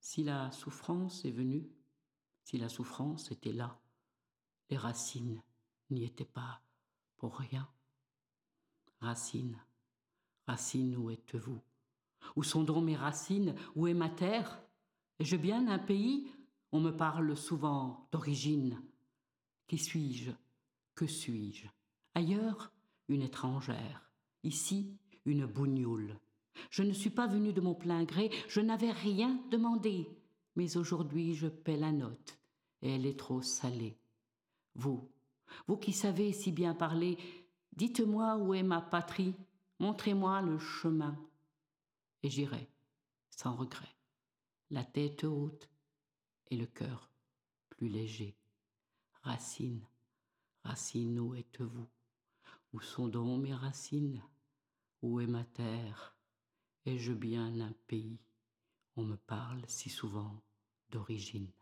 Si la souffrance est venue, si la souffrance était là, les racines n'y étaient pas pour rien. Racines, racines, où êtes-vous? Où sont donc mes racines? Où est ma terre? Ai-je bien un pays? On me parle souvent d'origine. Qui suis-je? Que suis-je? Ailleurs, une étrangère. Ici, une bougnoule. Je ne suis pas venue de mon plein gré, je n'avais rien demandé. Mais aujourd'hui, je paie la note, et elle est trop salée. Vous, vous qui savez si bien parler, dites-moi où est ma patrie, montrez-moi le chemin. Et j'irai, sans regret, la tête haute et le cœur plus léger. Racines, racines, où êtes-vous? Où sont donc mes racines? Où est ma terre? Ai-je bien un pays? On me parle si souvent d'origine.